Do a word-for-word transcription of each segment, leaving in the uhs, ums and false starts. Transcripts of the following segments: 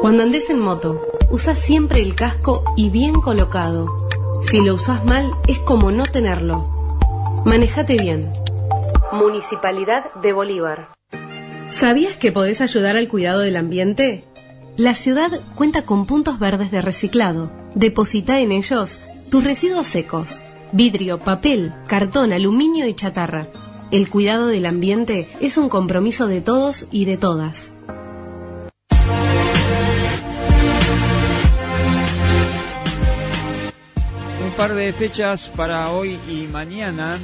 Cuando andes en moto, usa siempre el casco y bien colocado. Si lo usas mal, es como no tenerlo. Manejate bien. Municipalidad de Bolívar. ¿Sabías que podés ayudar al cuidado del ambiente? La ciudad cuenta con puntos verdes de reciclado. Deposita en ellos tus residuos secos: vidrio, papel, cartón, aluminio y chatarra. El cuidado del ambiente es un compromiso de todos y de todas. Un par de fechas para hoy y mañana.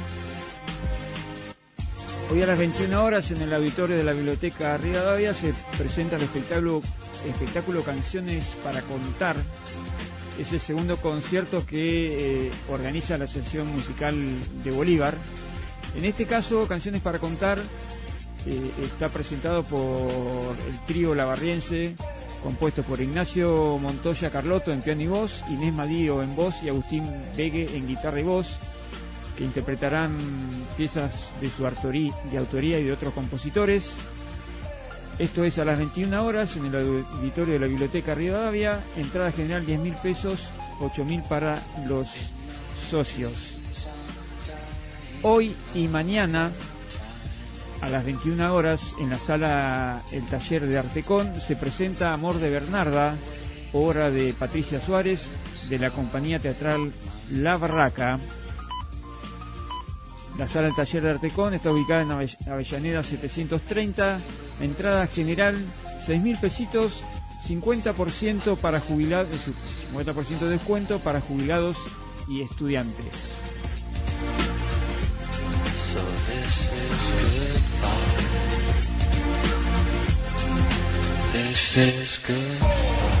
Hoy a las veintiuna horas en el auditorio de la Biblioteca Rivadavia se presenta el espectáculo, espectáculo Canciones para Contar. Es el segundo concierto que eh, organiza la Asociación Musical de Bolívar. En este caso, Canciones para Contar eh, está presentado por el trío lavarriense, compuesto por Ignacio Montoya Carlotto en piano y voz, Inés Madío en voz y Agustín Vegue en guitarra y voz, que interpretarán piezas de su autoría, de autoría y de otros compositores. Esto es a las veintiuna horas en el auditorio de la Biblioteca Rivadavia. Entrada general diez mil pesos, ocho mil para los socios. Hoy y mañana a las veintiuna horas en la sala El Taller de Artecón se presenta Amor de Bernarda, obra de Patricia Suárez de la compañía teatral La Barraca. La sala del Taller de Artecón está ubicada en Avellaneda setecientos treinta. Entrada general seis mil pesitos, cincuenta por ciento para jubilados, cincuenta por ciento de descuento para jubilados y estudiantes. So this is goodbye. This is goodbye.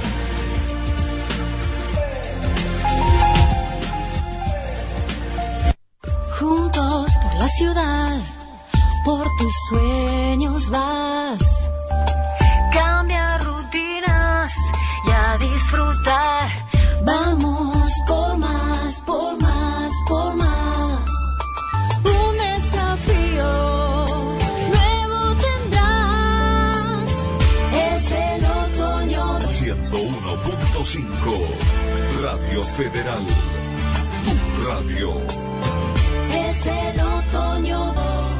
Juntos por la ciudad, por tus sueños vas. Cambia rutinas y a disfrutar. Vamos por más, por más, por más. Un desafío nuevo tendrás. Es el otoño. ciento uno punto cinco Radio Federal. Tu radio. Es el otoño.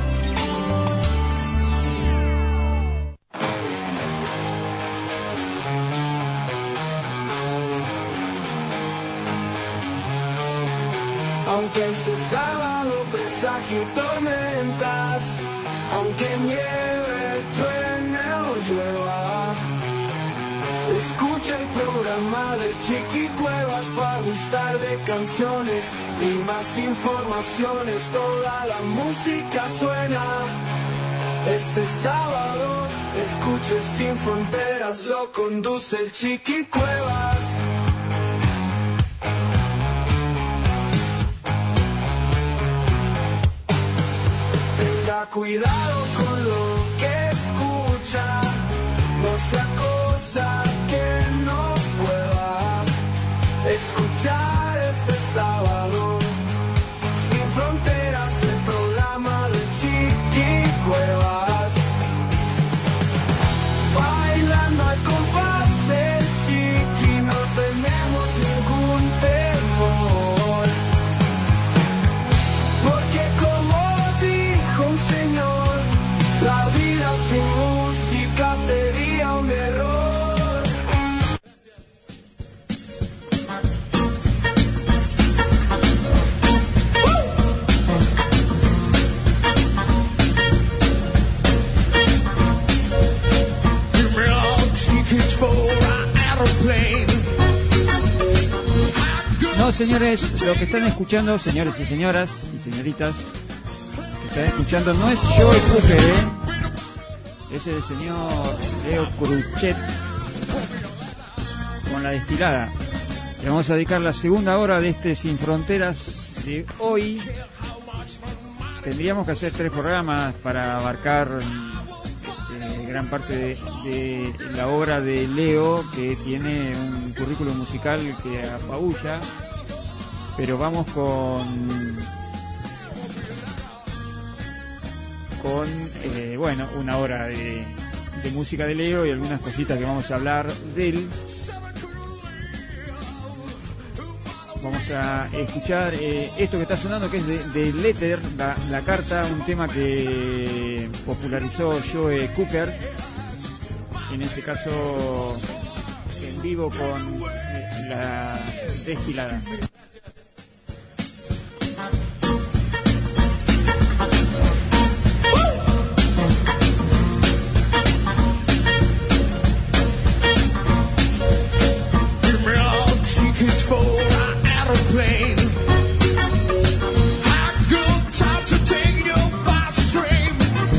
Aunque este sábado presagio tormentas, aunque nieve, truene o llueva, escucha el programa de Chiqui Cuevas para gustar de canciones y más informaciones. Toda la música suena. Este sábado, escuche Sin Fronteras, lo conduce el Chiqui Cuevas. Tenga cuidado con lo que escucha, no sea cosa que no pueda escuchar este sábado. Sin Fronteras, el programa de Chiqui Cuevas. Bailando al compás del Chiqui, no tenemos ningún temor, porque como dijo un señor, la vida sin música sería un error. No, señores, lo que están escuchando, señores y señoras y señoritas, lo que están escuchando no es Joe Cooker, ¿eh? Es el señor Leo Cruchet con La Destilada. Le vamos a dedicar la segunda hora de este Sin Fronteras de hoy. Tendríamos que hacer tres programas para abarcar eh, gran parte de, de la obra de Leo, que tiene un currículum musical que apabulla. Pero vamos con con eh, bueno, una hora de, de música de Leo y algunas cositas que vamos a hablar de él. Vamos a escuchar eh, esto que está sonando, que es de, de Letter, la, la carta, un tema que popularizó Joe Cooker, en este caso en vivo con eh, la Destilada. Plane. I got time to take your fast train.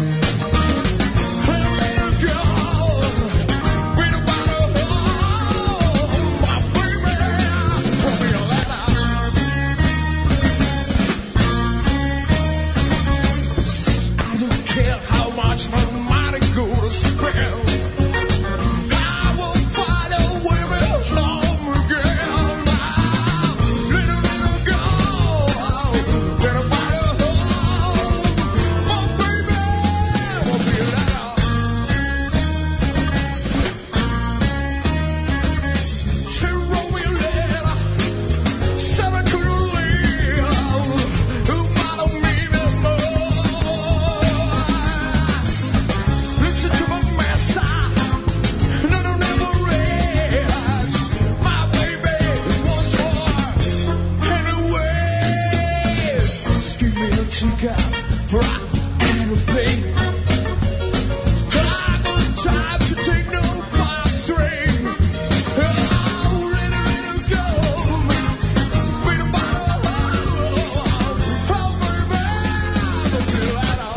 Let it go. Bring about a home, my baby. Won't be a letter. I don't care how much my money go to spend. I will find a way back home again. For I am a pain. I got time to take no fast train. Oh, let it, let it go. Bring the bottle home. Oh, baby, don't feel at all.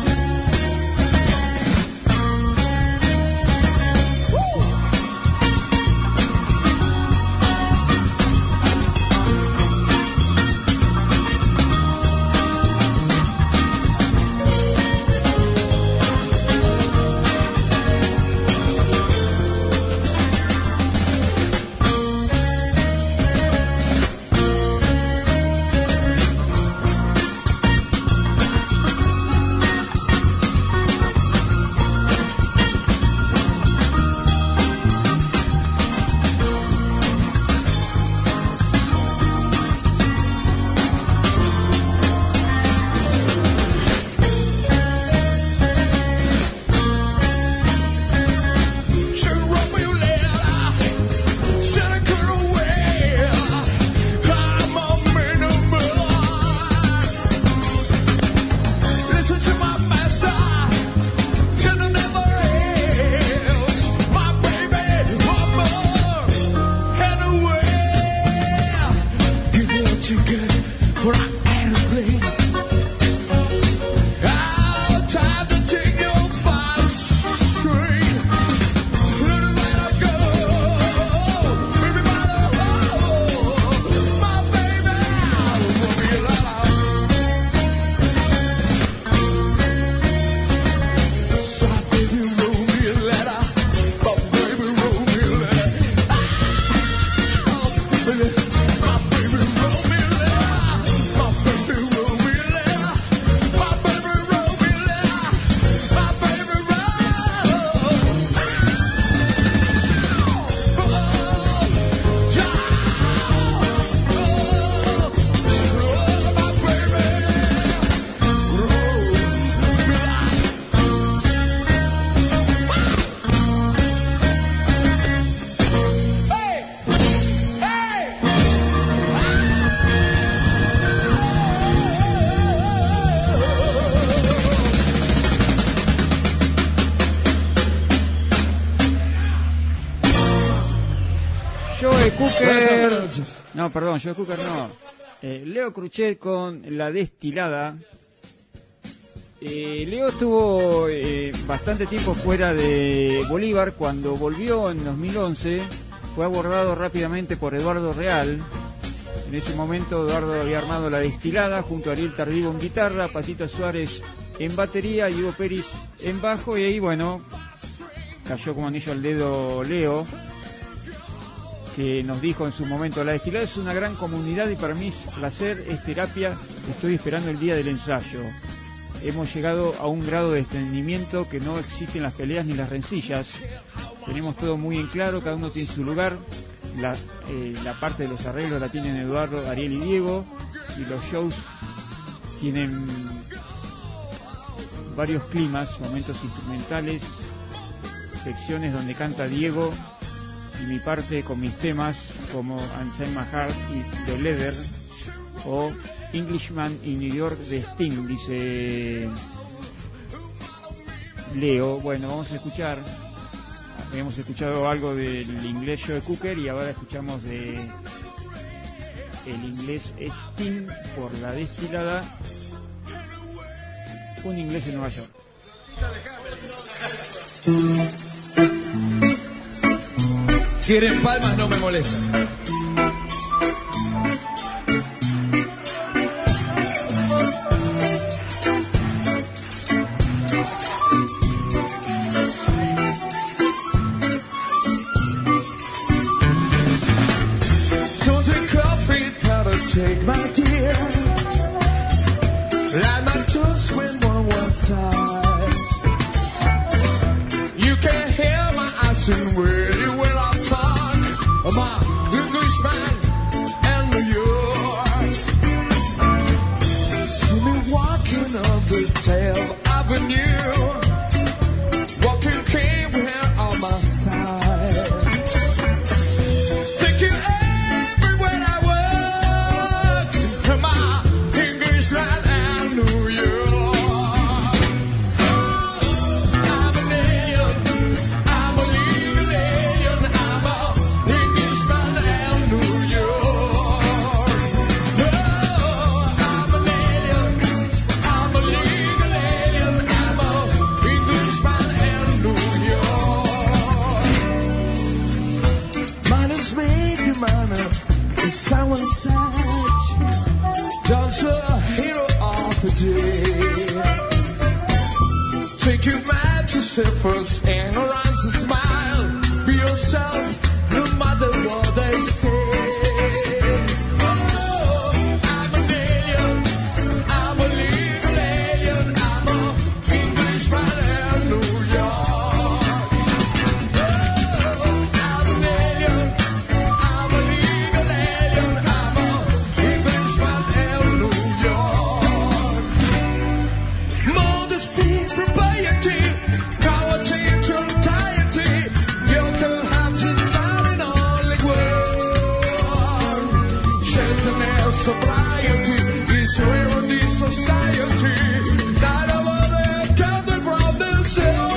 No, perdón, Joe Cooker no. Eh, Leo Cruchet con La Destilada. Eh, Leo estuvo eh, bastante tiempo fuera de Bolívar. Cuando volvió en dos mil once fue abordado rápidamente por Eduardo Real. En ese momento Eduardo había armado La Destilada junto a Ariel Tardivo en guitarra, Patito Suárez en batería y Hugo Pérez en bajo, y ahí bueno, cayó como anillo al dedo Leo, que nos dijo en su momento: La Destilada es una gran comunidad y para mí es placer, es terapia, estoy esperando el día del ensayo. hemos llegado a un grado de entendimiento que no existen las peleas ni las rencillas. Tenemos todo muy en claro, cada uno tiene su lugar. La, eh, la parte de los arreglos la tienen Eduardo, Ariel y Diego, y los shows tienen varios climas, momentos instrumentales, secciones donde canta Diego, y mi parte con mis temas como Unchain My Heart y The Leather o Englishman in New York de Sting, dice Leo. Bueno, vamos a escuchar. Habíamos escuchado algo del inglés Joe Cooker y ahora escuchamos de el inglés Sting por La Destilada, un inglés en Nueva York. Quieren palmas, no me molesta. Take my dear, like my toes went on one side. You can hear my accent really when I talk about Englishman and New York. See me walking up the Tail Avenue, walking came here on my side. Take you everywhere I went. Someone said, John's a hero of the day. Take your man to surface and rise and smile. Be yourself, no matter what they say. Oh, I'm an alien, I'm a legal alien, I'm a Englishman in New York. Oh, I'm an alien, I'm a legal alien. Modesty, propriety, quality, entirety. You can have it down in only one. Gentleness, sobriety is real in this society. Not over there, can the problem say?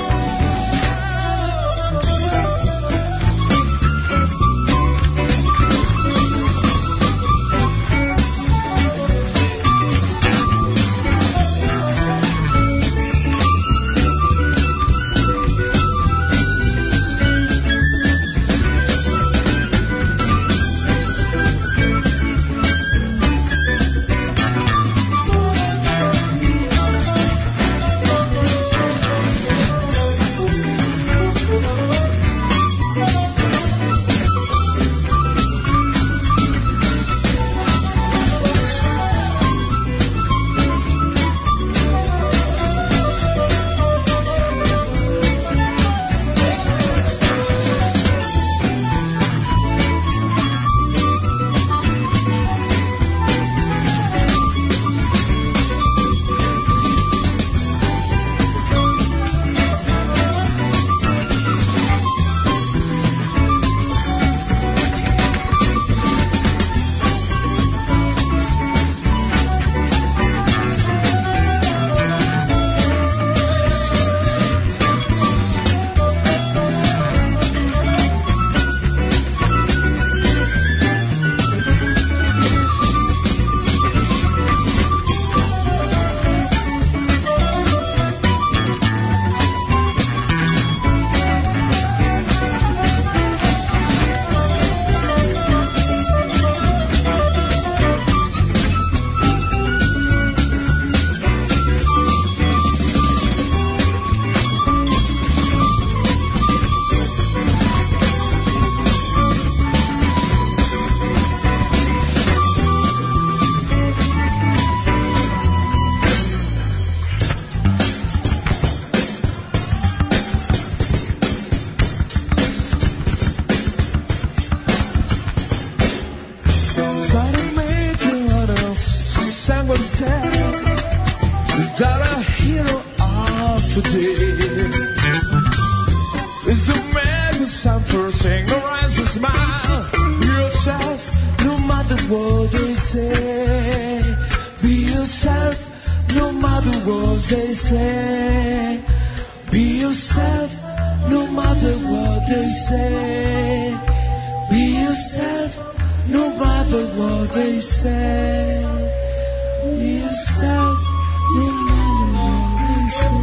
say. Be yourself, no matter what they say. Be yourself, no matter what they say. Be yourself, no matter what they say.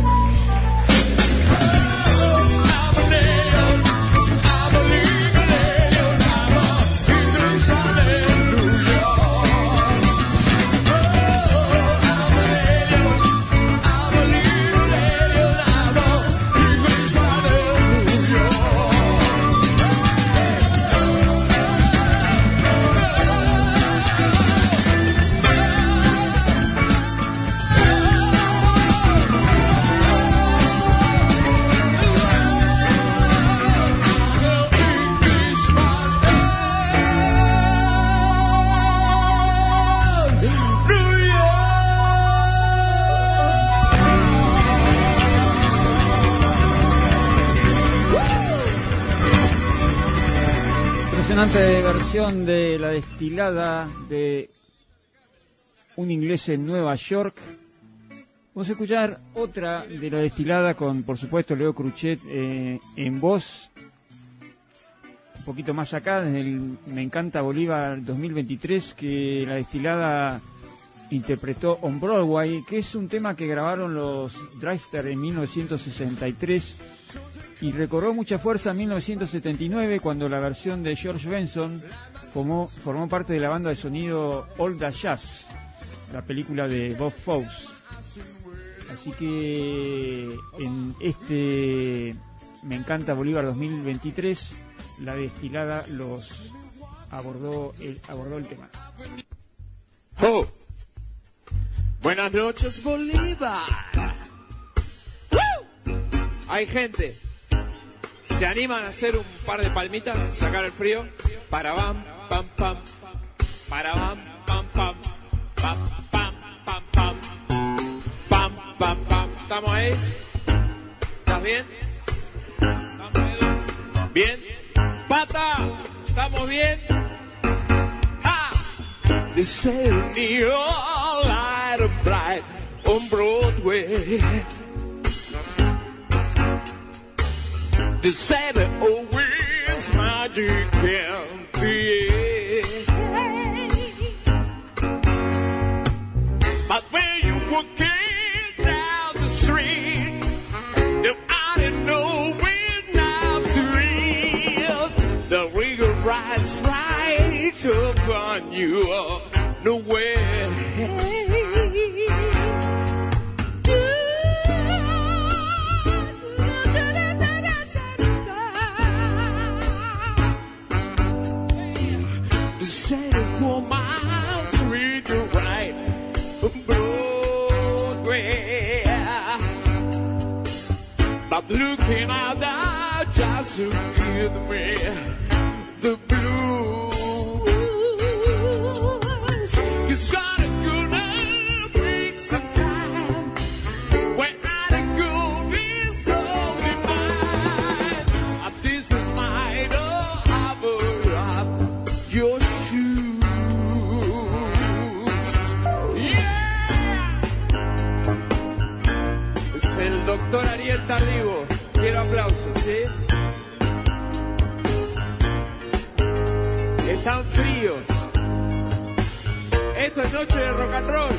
Impresionante versión de La Destilada de un inglés en Nueva York. Vamos a escuchar otra de La Destilada con, por supuesto, Leo Cruchet eh, en voz. Un poquito más acá, desde el Me Encanta Bolívar dos mil veintitrés, que La Destilada interpretó on Broadway, que es un tema que grabaron los Drifter en mil novecientos sesenta y tres y recobró mucha fuerza en mil novecientos setenta y nueve, cuando la versión de George Benson formó, formó parte de la banda de sonido All That Jazz, la película de Bob Fosse. Así que en este Me Encanta Bolívar dos mil veintitrés, La Destilada los abordó el, abordó el tema. Oh. Buenas noches, Bolívar. ¡Woo! Hay gente. ¿Se animan a hacer un par de palmitas? Sacar el frío. Para bam, pam, pam. Para bam, pam, pam. Pam, pam, pam, pam. Pam, pam, pam. ¿Estamos ahí? ¿Estás bien? ¿Estamos ahí? ¿Bien? ¡Pata! ¿Estamos bien? ¡Ja! They say neon light of bright on Broadway. They say that always magic can be. But when you walking down the street, if I didn't know when not to read, the rigor rise right upon you. No way. But looking out now just to give me the blues. It's gonna gonna bring some time when I don't go this lonely mind. And this is my door, I will wrap your shoes. Yeah. Es el doctor Ariel Tardivo. Quiero aplausos, ¿sí? Están fríos. Esto es noche de rock and roll.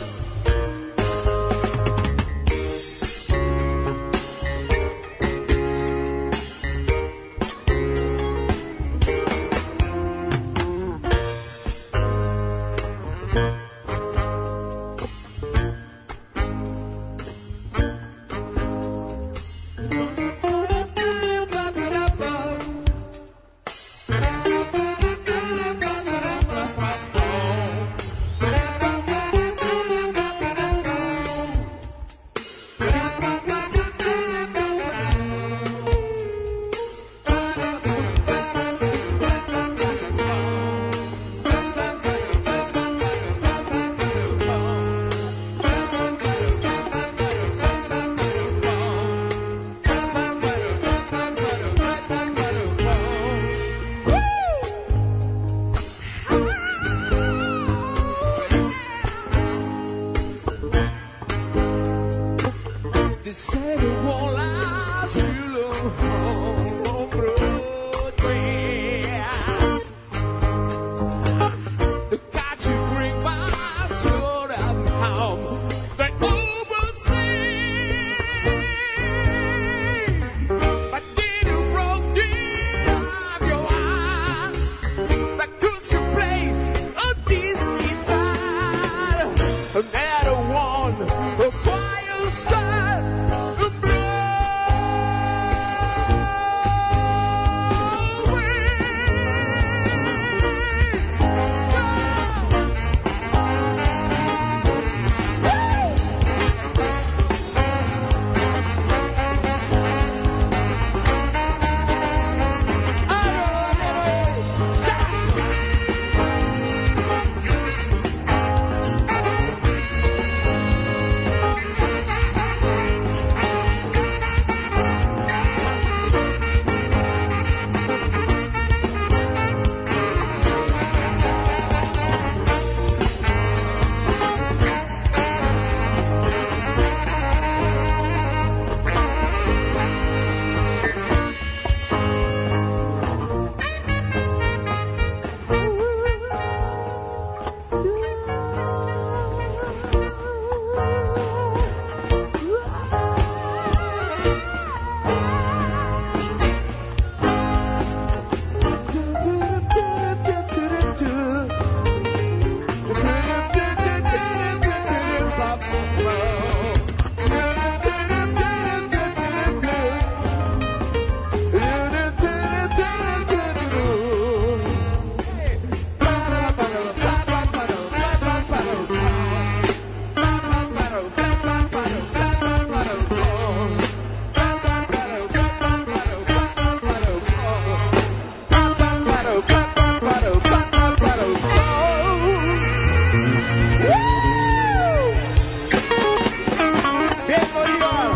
Bien, Bolívar.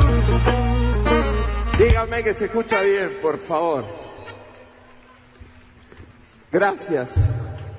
Dígame que se escucha bien, por favor. Gracias.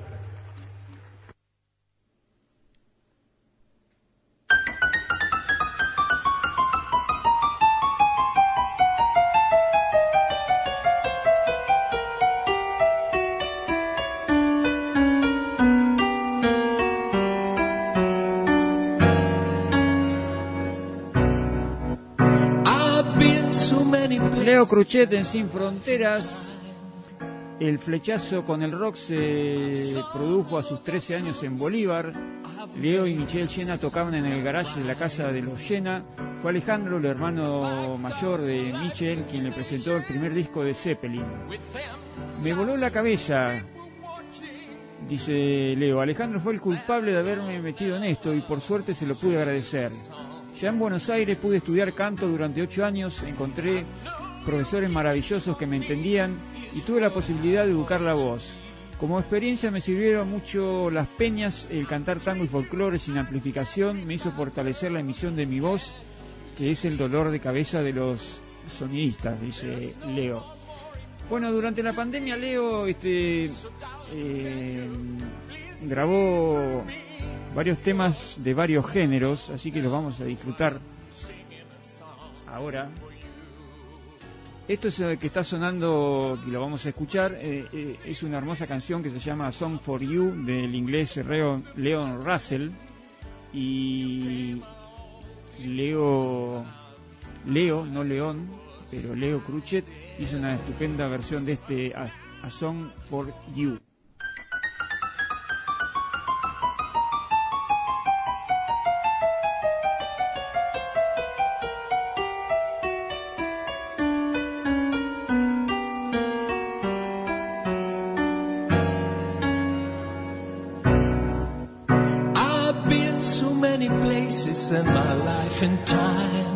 Leo Cruchet en Sin Fronteras. El flechazo con el rock se produjo a sus trece años en Bolívar. Leo y Michelle Llena tocaban en el garage de la casa de los Llena. Fue Alejandro, el hermano mayor de Michelle, quien le presentó el primer disco de Zeppelin. Me voló la cabeza, dice Leo. Alejandro fue el culpable de haberme metido en esto y por suerte se lo pude agradecer. Ya en Buenos Aires pude estudiar canto durante ocho años, encontré profesores maravillosos que me entendían y tuve la posibilidad de educar la voz. Como experiencia me sirvieron mucho las peñas, el cantar tango y folclore sin amplificación me hizo fortalecer la emisión de mi voz, que es el dolor de cabeza de los sonidistas, dice Leo. Bueno, durante la pandemia Leo este, eh, grabó varios temas de varios géneros, así que los vamos a disfrutar ahora. Esto es el que está sonando y lo vamos a escuchar, eh, eh, es una hermosa canción que se llama Song for You, del inglés Leon, Leon Russell, y Leo, Leo, no León, pero Leo Cruchet hizo una estupenda versión de este A, A Song for You. In my life and time,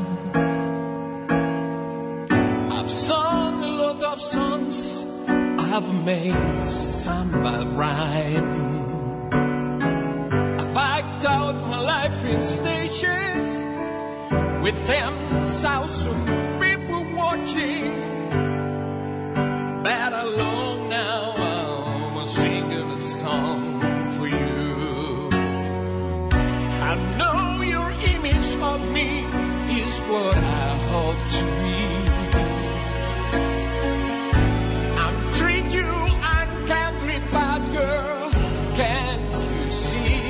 I've sung a lot of songs, I've made some bad rhyme. I packed out my life in stages with ten thousand people watching. But alone now I'm singing a song for you. I know your image of me is what I hope to be. I'm treat you unkindly, bad girl, can't you see?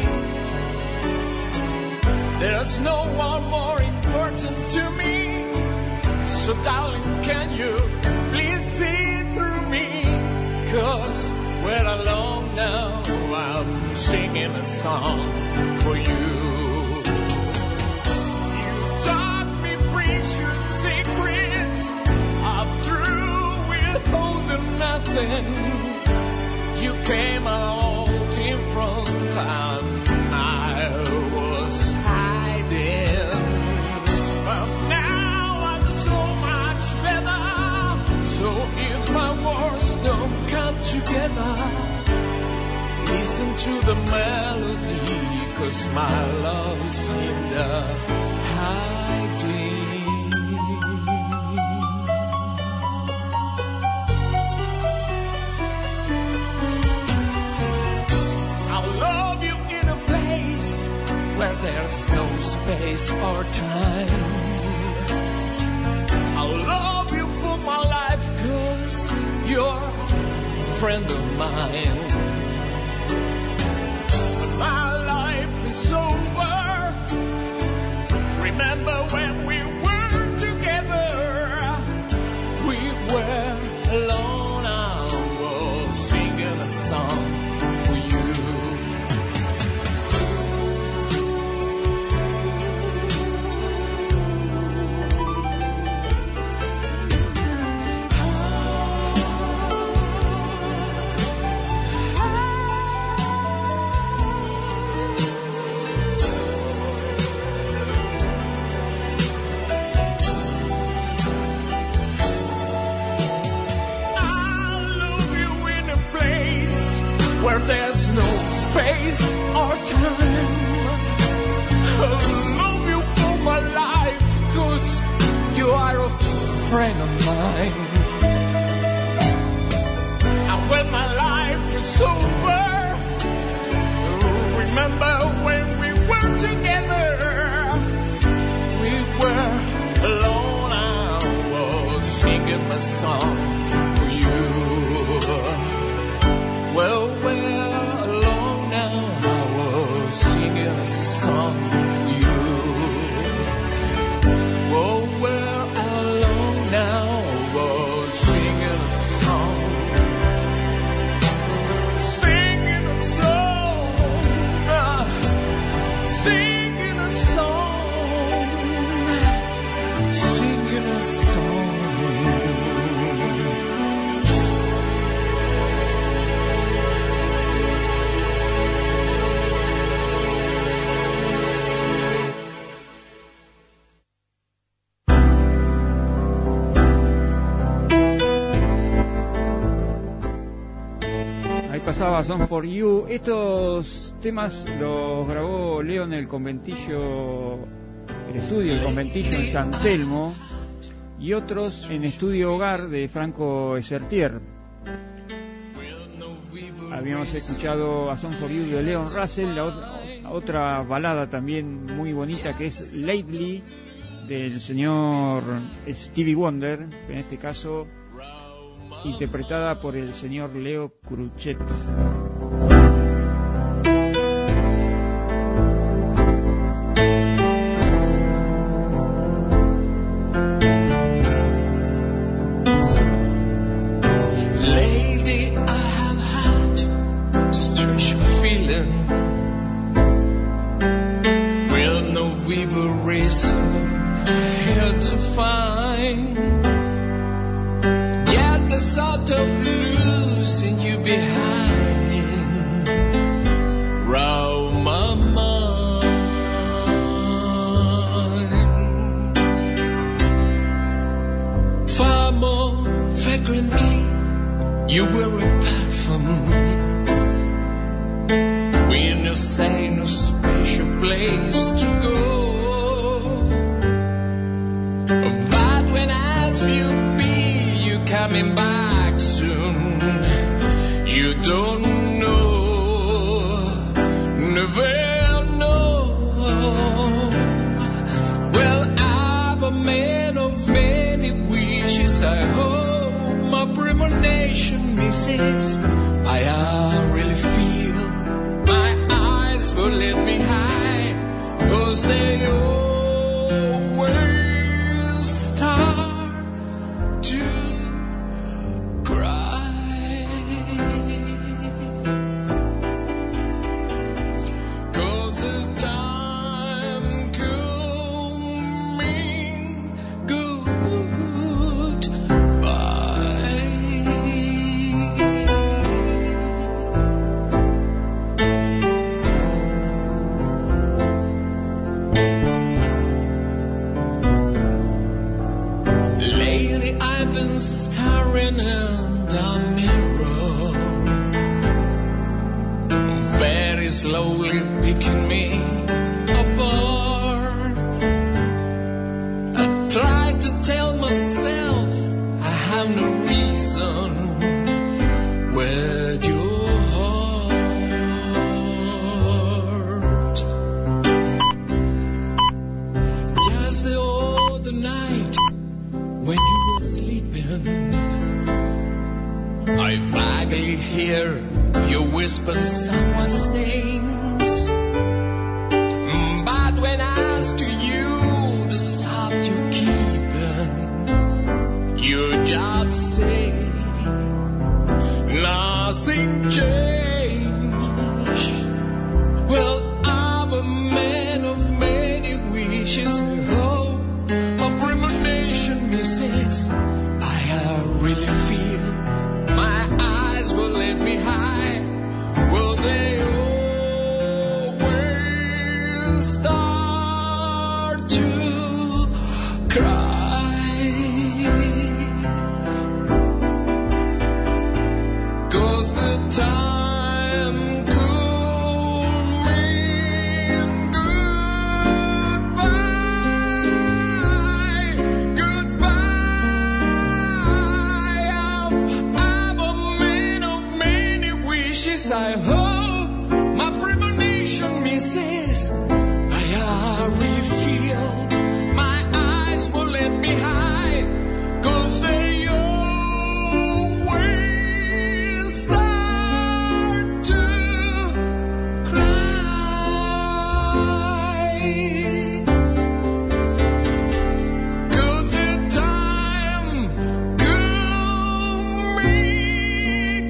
There's no one more important to me. So darling, can you please see through me? 'Cause we're alone now, I'm singing a song for you. Secrets I'm through with holding nothing. You came out in front and I was hiding. But now I'm so much better. So if my words don't come together, listen to the melody, 'cause my love's in the hiding. Where there's no space or time. I'll love you for my life, 'cause you're a friend of mine. But my life is over. Remember when we were together? We were alone, I was singing a song for you. where there's no space or time. I love you for my life, 'cause you are a friend of mine. And when my life is over, remember when we were together. We were alone, I was singing my song for you. Well, we're alone now, I was singing a song for you. Well, we're alone now, I was singing a song. Singing a song, uh, singing a song, singing a song. Pasaba Song for You. Estos temas los grabó Leo en el conventillo, el estudio El Conventillo en San Telmo, y otros en Estudio Hogar de Franco Esertier. Habíamos escuchado a Song for You de Leon Russell, la otra, otra balada también muy bonita que es Lately del señor Stevie Wonder, en este caso interpretada por el señor Leo Cruchet. Lately I have had a strange feeling with no vivid reason here to find. The thought of losing you behind round my mind. Far more fragrantly you were a perfume. When you say no special place to go, but when I ask you coming back soon, you don't know, never know. Well, I'm a man of many wishes. I hope my premonition misses. I uh, really feel my eyes will let me hide, 'cause they always start to slowly picking me apart. I try to tell myself I have no reason with your heart. Just the other night when you were sleeping, I vaguely hear you whisper someone's names, but when I ask to you the sound you're keeping, you just say nothing changed. Well, I'm a man of many wishes. Oh, my premonition misses. I really feel my eyes will let me hide. Will they always start to cry? 'Cause the time wishes I hope my premonition misses. I really feel my eyes won't let me hide, 'cause they always start to cry. 'Cause the time could make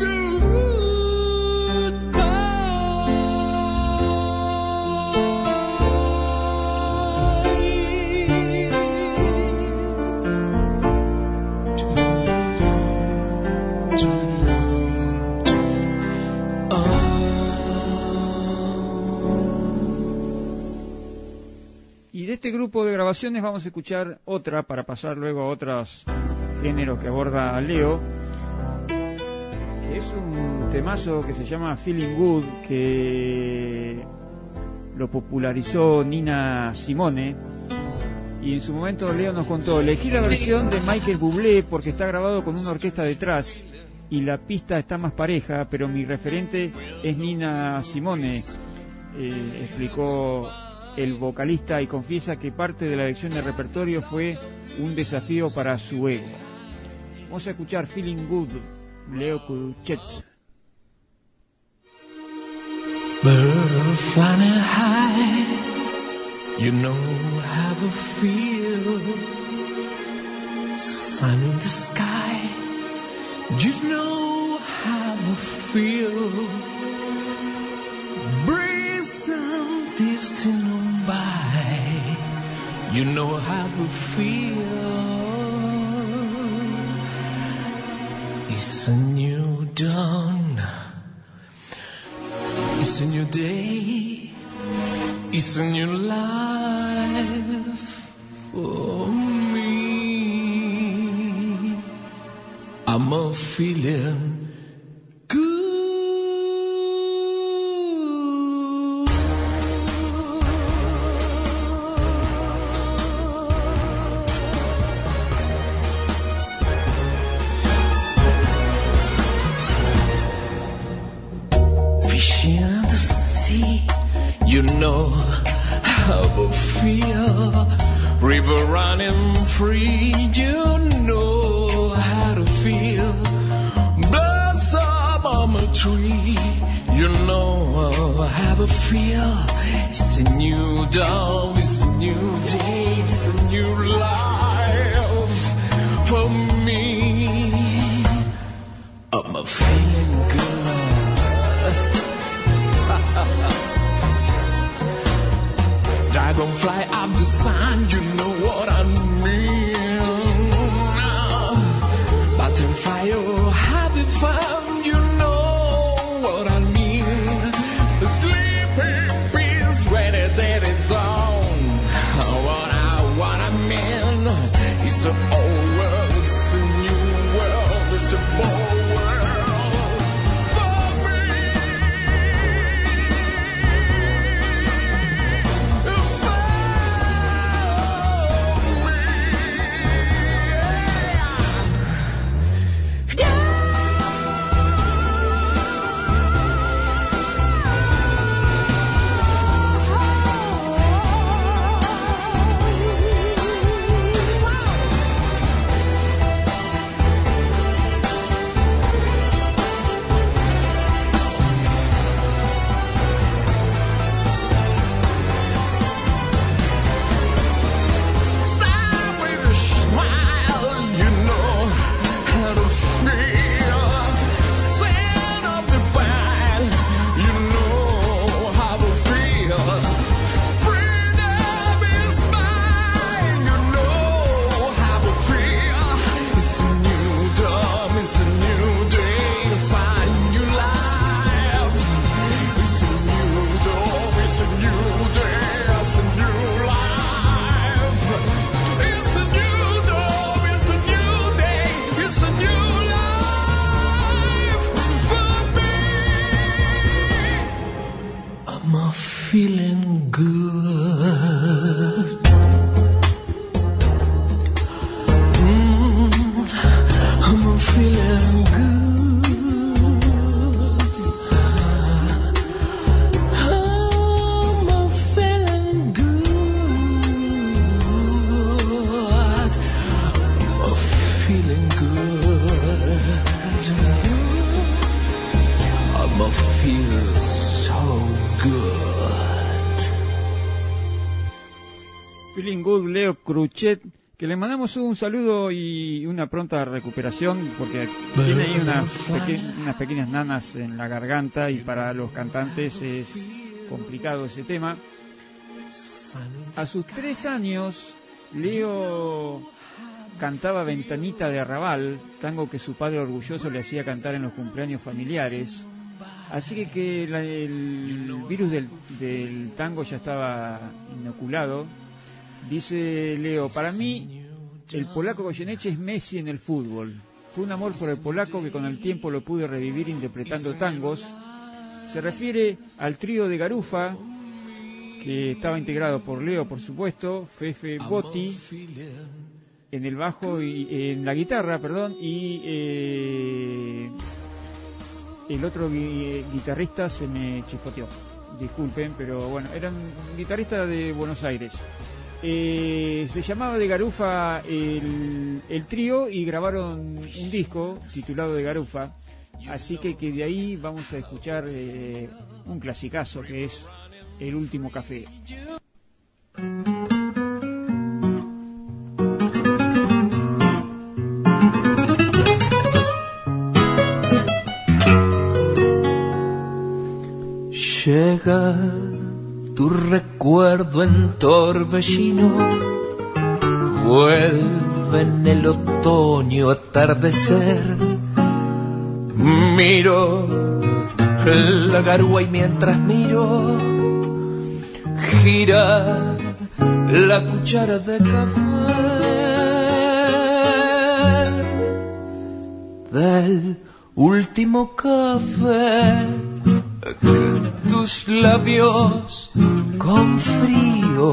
Y de este grupo de grabaciones vamos a escuchar otra para pasar luego a otros géneros que aborda Leo, que es un temazo que se llama Feeling Good, que lo popularizó Nina Simone, y en su momento Leo nos contó: elegí la versión de Michael Bublé porque está grabado con una orquesta detrás y la pista está más pareja, pero mi referente es Nina Simone, eh, explicó el vocalista, y confiesa que parte de la elección del repertorio fue un desafío para su ego. Vamos a escuchar Feeling Good, Leo Cuchet. Bird flying high, you know how I feel. Sun in the sky, you know how I feel. Breeze some distant on by, you know how I feel. It's a new dawn, it's a new day, it's a new life for me. I'm a feeling good. Fish in the sea, you know how I feel. River running free, you know how to feel. Blossom on a tree, you know how I feel. It's a new dawn, it's a new day, it's a new life for me. I'm a feeling good. Dragonfly up the sun, you know what I mean. Butterfly, oh, having fun, you know what I mean. Sleeping peace when it dead it down. What I, what I mean. It's an old world, it's a new world, it's a bold world. Feeling good. Mm, I'm feeling good. love feels so good. Feeling Good, Leo Cruchet, que le mandamos un saludo y una pronta recuperación, porque tiene ahí unas, peque unas pequeñas nanas en la garganta y para los cantantes es complicado ese tema. A sus tres años, Leo cantaba Ventanita de Arrabal, tango que su padre orgulloso le hacía cantar en los cumpleaños familiares. Así que, que la, el virus del, del tango ya estaba inoculado. Dice Leo, para mí el polaco Goyeneche es Messi en el fútbol. Fue un amor por el polaco que con el tiempo lo pude revivir interpretando tangos. Se refiere al trío de Garufa, que estaba integrado por Leo, por supuesto, Fefe Botti en el bajo y en la guitarra, perdón, y eh, el otro gui guitarrista se me chispoteó. Disculpen, pero bueno, eran guitarristas de Buenos Aires. Eh, se llamaba de Garufa el, el trío y grabaron un disco titulado de Garufa, así que, que de ahí vamos a escuchar eh, un clasicazo que es El Último Café. Llega tu recuerdo en torbellino, vuelve en el otoño atardecer. Miro la garúa y mientras miro, gira la cuchara de café del último café que tus labios con frío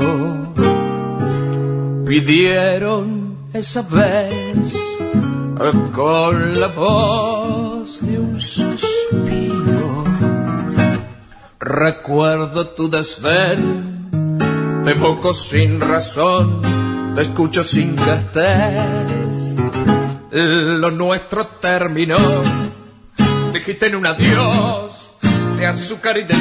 pidieron esa vez, con la voz de un suspiro. Recuerdo tu desdén, te evoco sin razón, te escucho sin que estés. Lo nuestro terminó, dijiste en un adiós de azúcar y de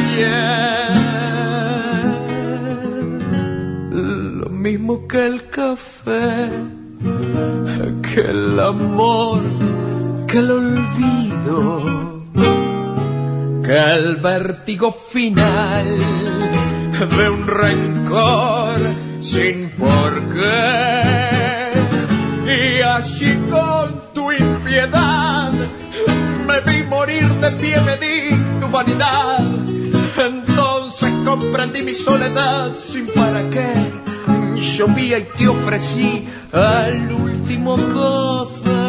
miel, lo mismo que el café, que el amor, que el olvido, que el vértigo final de un rencor sin porqué. Y allí con tu impiedad me vi morir de pie, me di tu vanidad. Entonces comprendí mi soledad sin para qué. Llovía y te ofrecí el último café.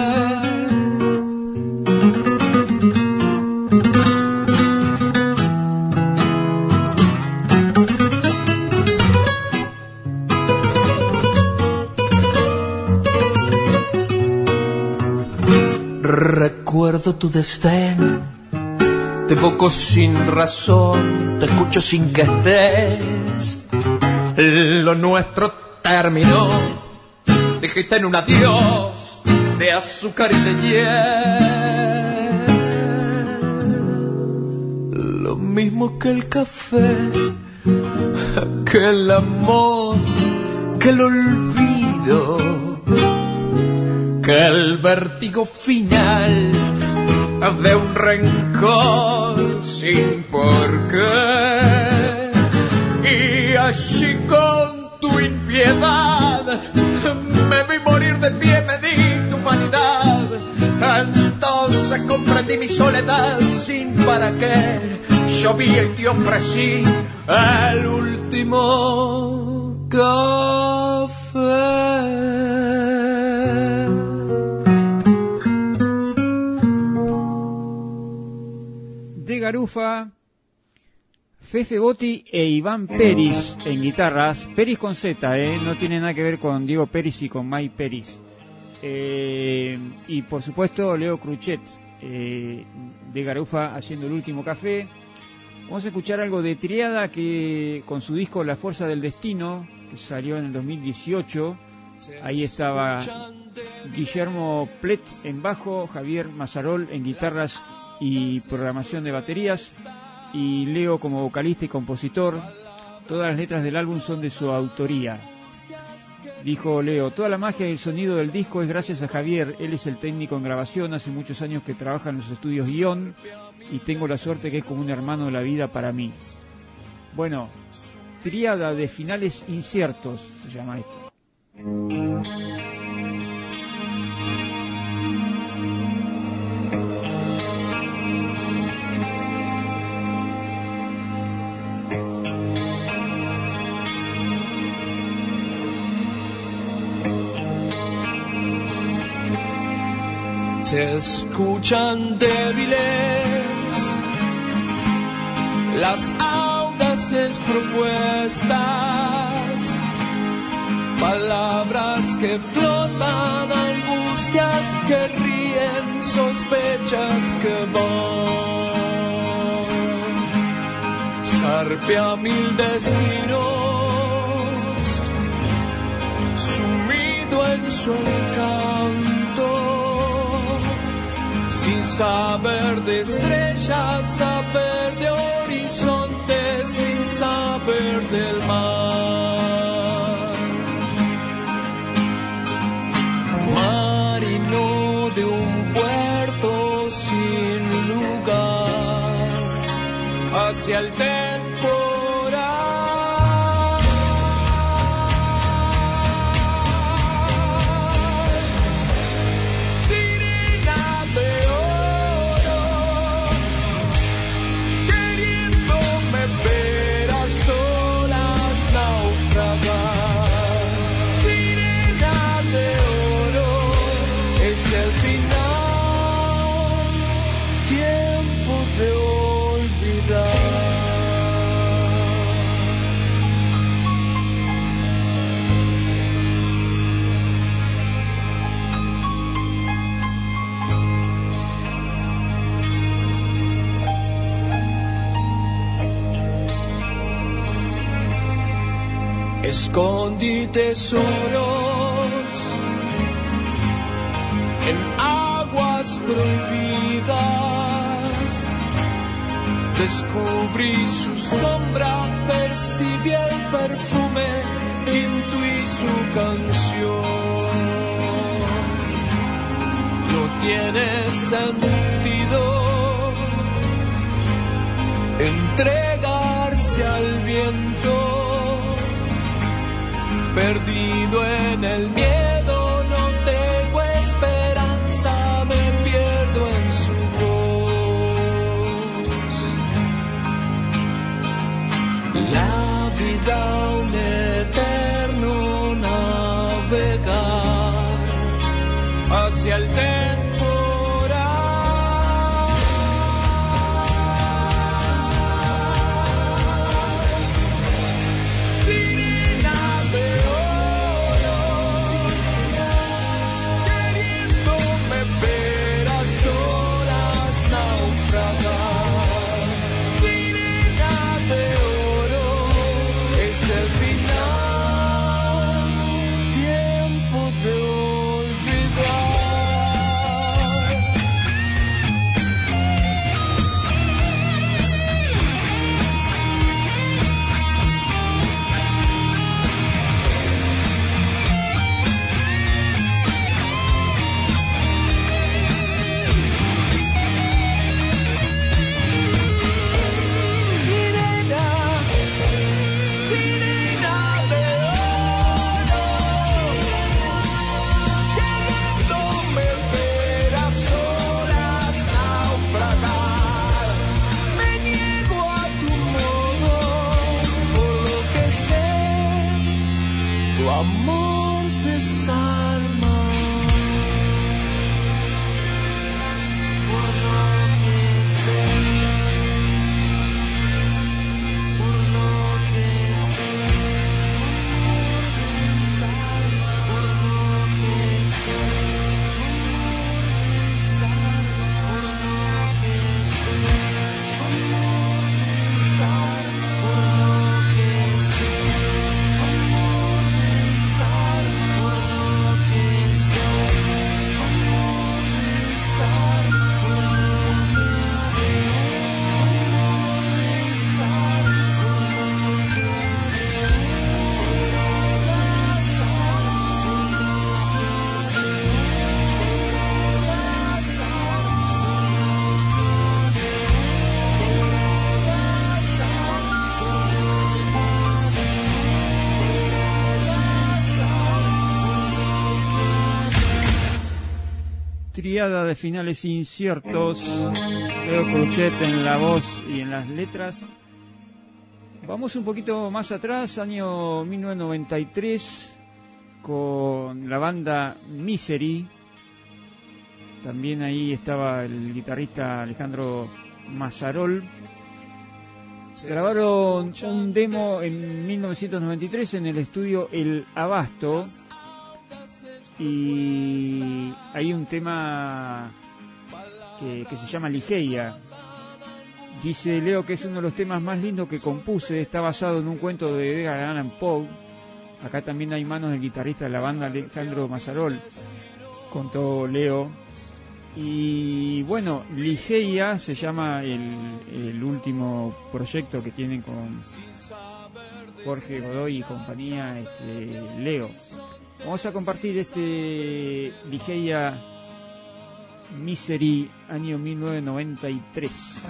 Recuerdo tu desdén, te evoco sin razón, te escucho sin que estés. Lo nuestro terminó, dijiste en un adiós de azúcar y de hiel, lo mismo que el café, que el amor, que el olvido, que el vértigo final de un rencor sin porqué. Y allí con tu impiedad me vi morir de pie, me di tu vanidad. Entonces comprendí mi soledad sin para qué. Llovía y te ofrecí el último café. De Garufa, Fefe Botti e Iván Peris en guitarras. Peris con Z, eh, no tiene nada que ver con Diego Peris y con May Peris. Eh, y por supuesto Leo Cruchet, eh, de Garufa, haciendo El Último Café. Vamos a escuchar algo de Triada, que con su disco La Fuerza del Destino, que salió en el dos mil dieciocho, ahí estaba Guillermo Plet en bajo, Javier Mazarol en guitarras y programación de baterías, y Leo como vocalista y compositor. Todas las letras del álbum son de su autoría. Dijo Leo, toda la magia y el sonido del disco es gracias a Javier. Él es el técnico en grabación, hace muchos años que trabaja en los estudios Guión y tengo la suerte que es como un hermano de la vida para mí. Bueno, tríada de finales inciertos se llama esto. Se escuchan débiles las audaces propuestas, palabras que flotan, angustias que ríen, sospechas que van. Zarpea mil destinos, sumido en su encanto, sin saber de estrellas, saber de horizontes, sin saber del mar. Marino de un puerto sin lugar, hacia el temporal. Escondí tesoros en aguas prohibidas, descubrí su sombra, percibí el perfume, intuí su canción. No tiene sentido entregarse al viento, perdido en el miedo, no tengo esperanza, me pierdo en su voz. La vida un eterno navegar hacia el temporal. Side. triada de finales inciertos, Leo Cruchet en la voz y en las letras. Vamos un poquito más atrás, año mil novecientos noventa y tres, con la banda Misery. También ahí estaba el guitarrista Alejandro Mazzarol. Grabaron un demo en mil novecientos noventa y tres en el estudio El Abasto. Y hay un tema que, que se llama Ligeia. Dice Leo que es uno de los temas más lindos que compuse. Está basado en un cuento de Edgar Allan Poe. Acá también hay manos del guitarrista de la banda Alejandro Mazzarol, contó Leo. Y bueno, Ligeia se llama el, el último proyecto que tienen con Jorge Godoy y compañía, este, Leo. Vamos a compartir este Ligeia Misery, año mil novecientos noventa y tres.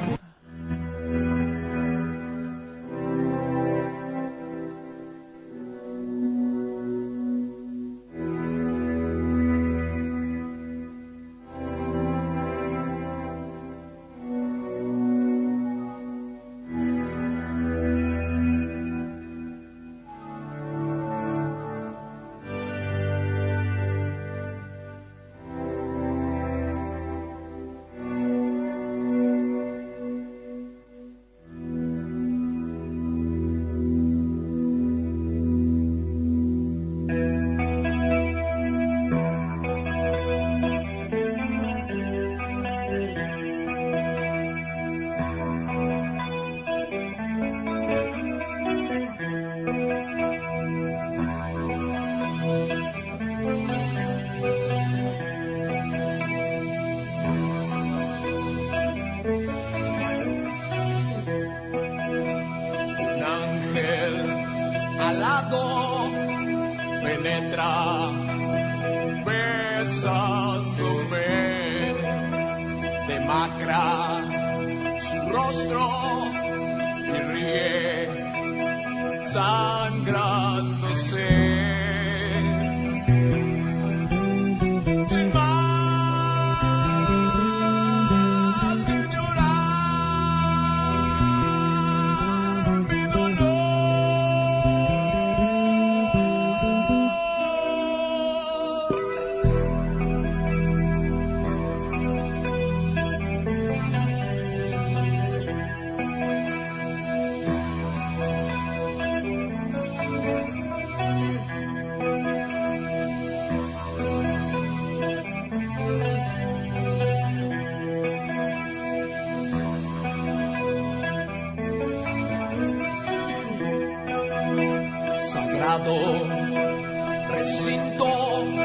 Recinto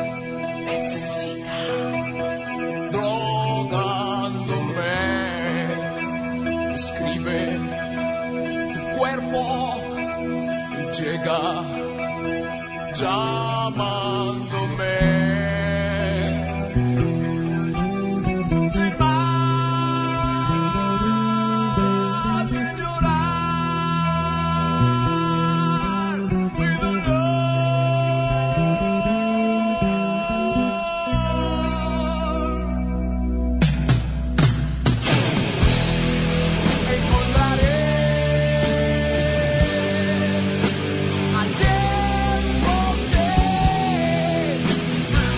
excita, drogándome. Escribe tu cuerpo y llega llamándome. Sin más que llorar mi dolor. Al tiempo que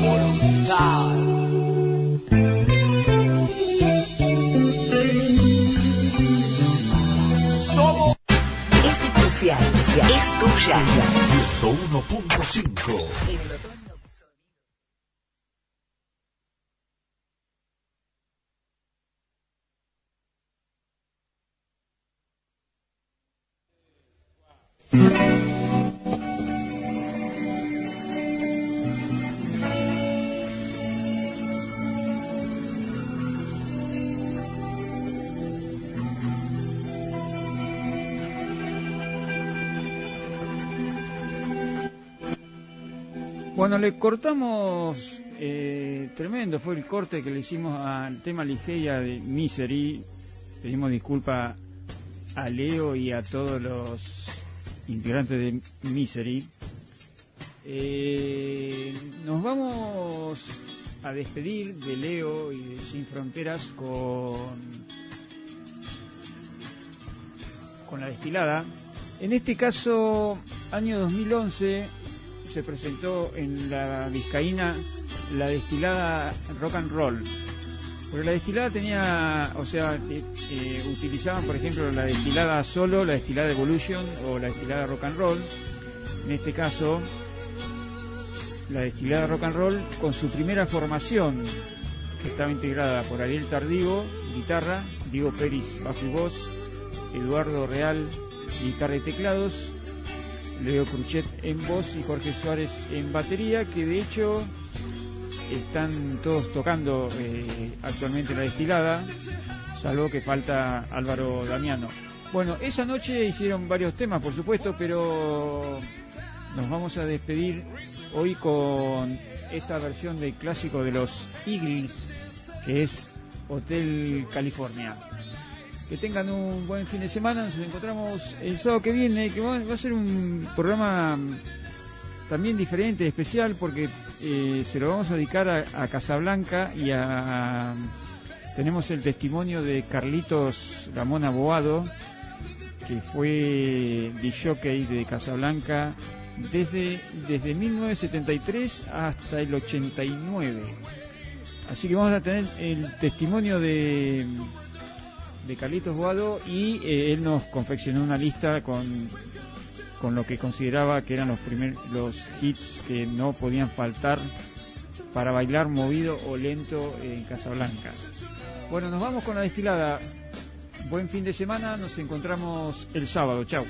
voluntad. Somos... Es especial, es tuya. ciento uno punto cinco. Bueno, le cortamos, eh, tremendo fue el corte que le hicimos al tema Ligeia de Misery. Pedimos disculpas a Leo y a todos los integrantes de Misery. Eh, nos vamos a despedir de Leo y de Sin Fronteras con, con La Destilada. En este caso, año dos mil once... se presentó en la Vizcaína La Destilada Rock and Roll. Porque la destilada tenía, o sea, eh, eh, utilizaban, por ejemplo, la destilada solo, la destilada Evolution o la destilada Rock and Roll. En este caso, la destilada Rock and Roll con su primera formación, que estaba integrada por Ariel Tardivo, guitarra, Diego Peris, bajo y voz, Eduardo Real, guitarra y teclados, Leo Cruchet en voz y Jorge Suárez en batería, que de hecho están todos tocando eh, actualmente La Destilada, salvo que falta Álvaro Damiano. Bueno, esa noche hicieron varios temas, por supuesto, pero nos vamos a despedir hoy con esta versión del clásico de los Eagles, que es Hotel California. Que tengan un buen fin de semana. Nos encontramos el sábado que viene, que va, va a ser un programa también diferente, especial, porque eh, se lo vamos a dedicar a, a Casablanca y a, a... Tenemos el testimonio de Carlitos Ramón Aboado, que fue disc-jockey de Casablanca desde, desde mil novecientos setenta y tres hasta el ochenta y nueve. Así que vamos a tener el testimonio de... de Carlitos Boado y eh, él nos confeccionó una lista con, con lo que consideraba que eran los primer, los hits que no podían faltar para bailar movido o lento en Casablanca. Bueno, nos vamos con La Destilada. Buen fin de semana, nos encontramos el sábado. Chau.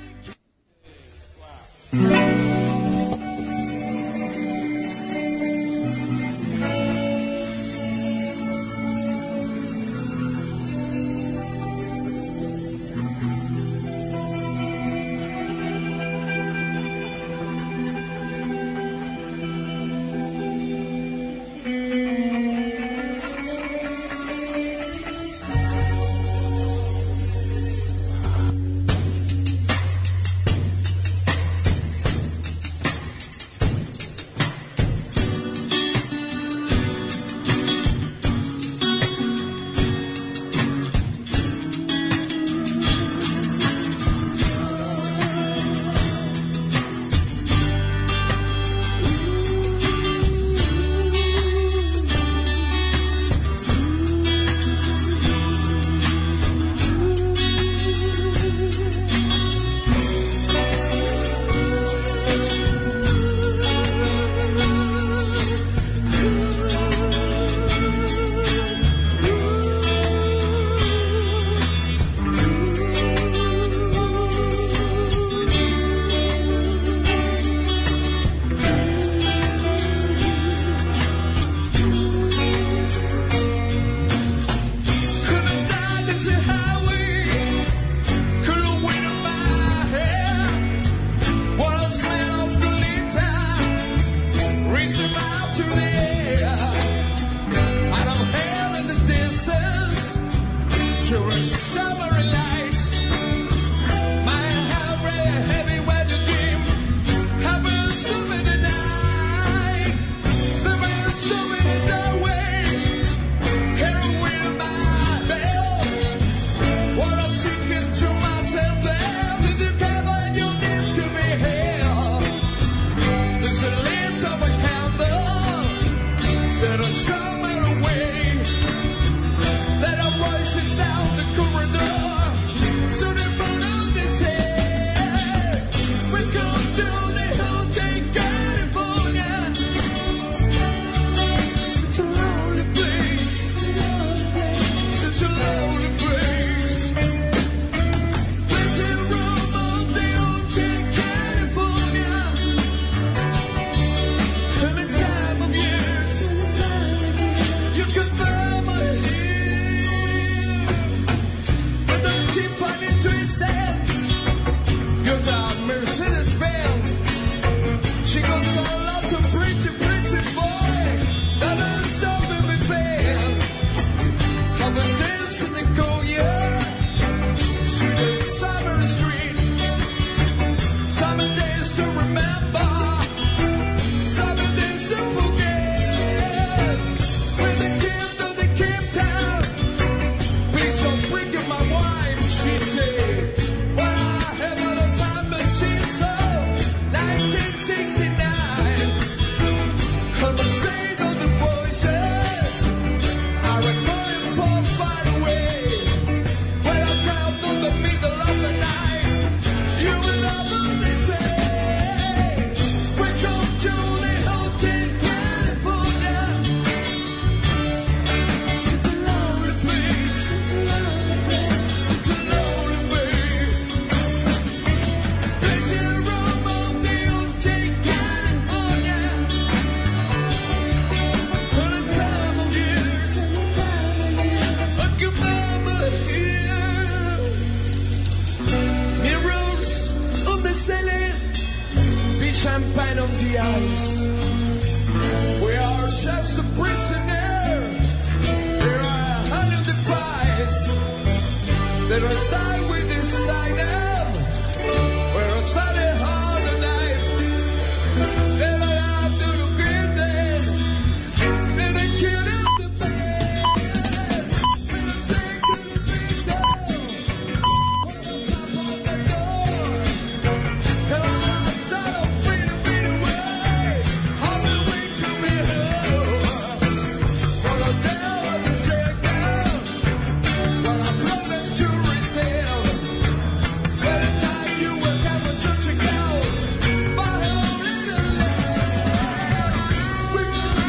champagne on the ice. We are just a prisoner. There are a hundred defies. There are style with this style. Where it's not a hard knife. Then I have to look in there. Then I get out the bed. Then I take to the pizza. On the top of the door. And I'm sort of free to beat away. I've been waiting to be home. For the devil to say down. While I'm running to resale. By the time you will have a church account. My whole little life. We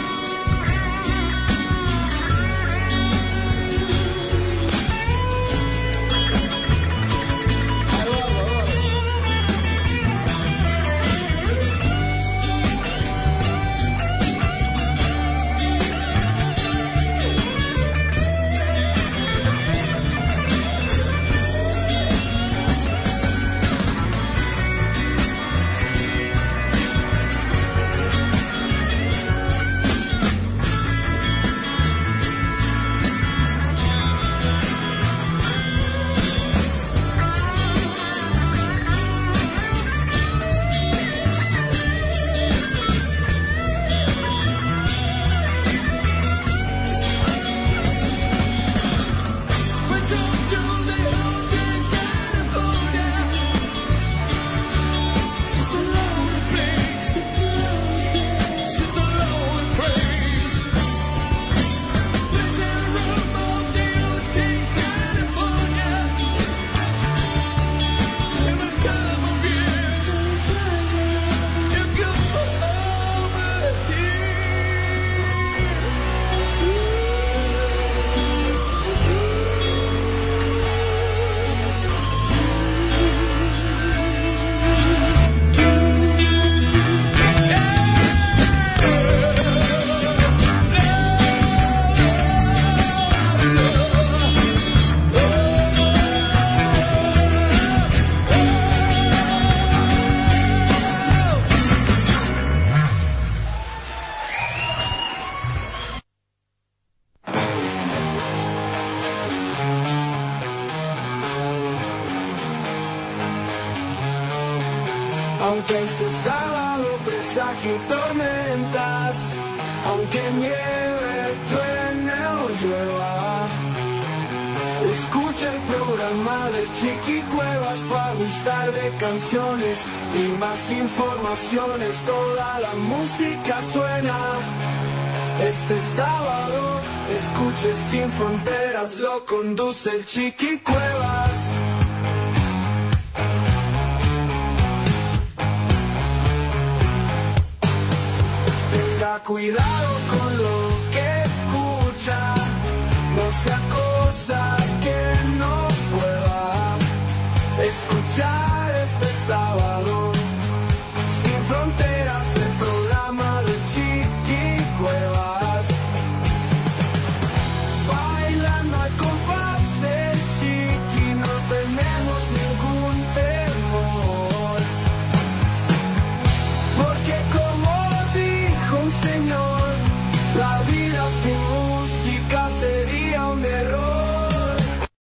Aunque este sábado presagio tormentas, aunque nieve, truene o llueva, escucha el programa del Chiqui Cuevas para gustar de canciones y más informaciones. Toda la música suena. Este sábado, escuche Sin Fronteras, lo conduce el Chiqui Cuevas. Tenga cuidado con lo que escucha, no sea cosa que no pueda escuchar este sábado. Sin Fronteras, el programa de Chiqui Cuevas. Bailando al compás del Chiqui, no tenemos ningún temor, porque como dijo un señor, la vida sin